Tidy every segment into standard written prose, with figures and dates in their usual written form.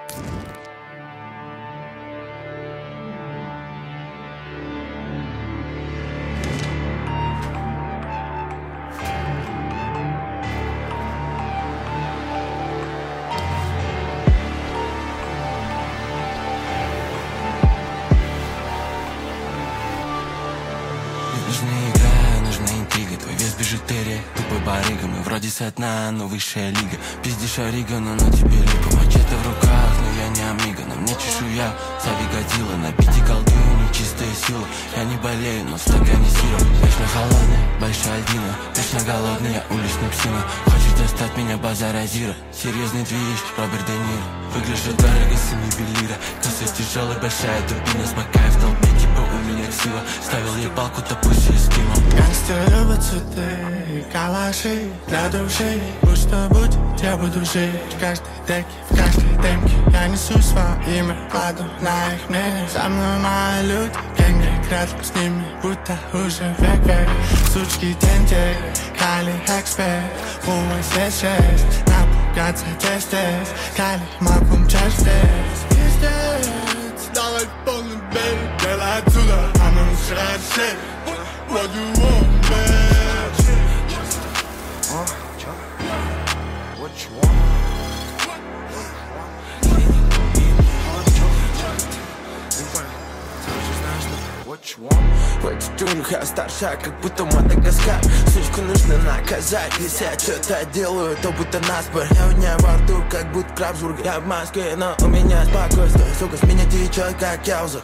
Нужна игра, нужна интрига, твой вес бижутерия, тупой барыга. Мы вроде со дна, но высшая лига. Пиздишь Оригано, но тебе липа. Мачете в руках, но я не амиго. На мне чешуя, Сави Годзилла. На бите колдую, нечистая сила. Я не болею, но в стакане сироп. Вечно холодная, большая льдина. Вечно голодная, уличная псина. Хочешь достать меня, базар Азира. Серьезный движ, Роберт Де Ниро. Выгляжу дорого, сын ювелира. Коса тяжелая, большая турбина. Смакаю в толпе, типа у меня ксива. Ставил ей палку, то пусть и скинул. Гангстеры любят цветы, калаши для души. Будь что будет, я буду жить. В каждой деке, в каждой демке я несу свое имя, кладу на их мнение. Со мной мои люди, гэнги, рядом с ними, будто уже век. Сучки тенте, Кали эксперт, фума здесь 6. Напугаться здесь, Кали макум чаш здесь. Пиздец, давай полный бей, делай отсюда, а мы жрать шею. What you want, man? What you want? В этих джунглях я старшая, как будто Мадагаскар. Сучку нужно наказать, если я что-то делаю, то будто наспор. Я у меня во рту, как будто краб журга. Я в Москве, но у меня спокойствие. Сука, с меня течет, как яуза.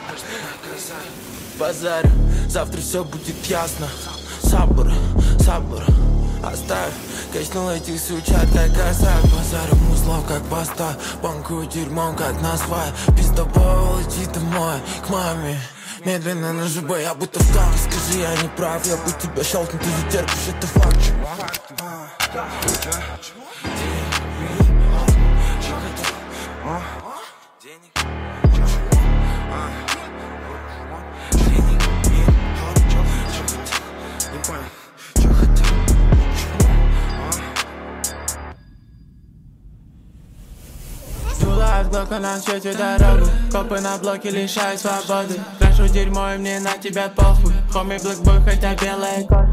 Базарю, завтра все будет ясно. Сабур, сабур, оставь. Качнул этих сучат, как косак. Базарю музло, как баста. Банкую дерьмом, как на свай. Пиздобол, иди домой, к маме. Медленно на ЖБ, я будто в танке. Скажи, я не прав, я бы тебя щелкну. Ты затерпишь, это факт. Дуло от глока на свете дорогу. Копы на блоке лишают свободы. Крашу дерьмо и мне на тебя похуй. Хоми блэкбой, хотя белая кожа.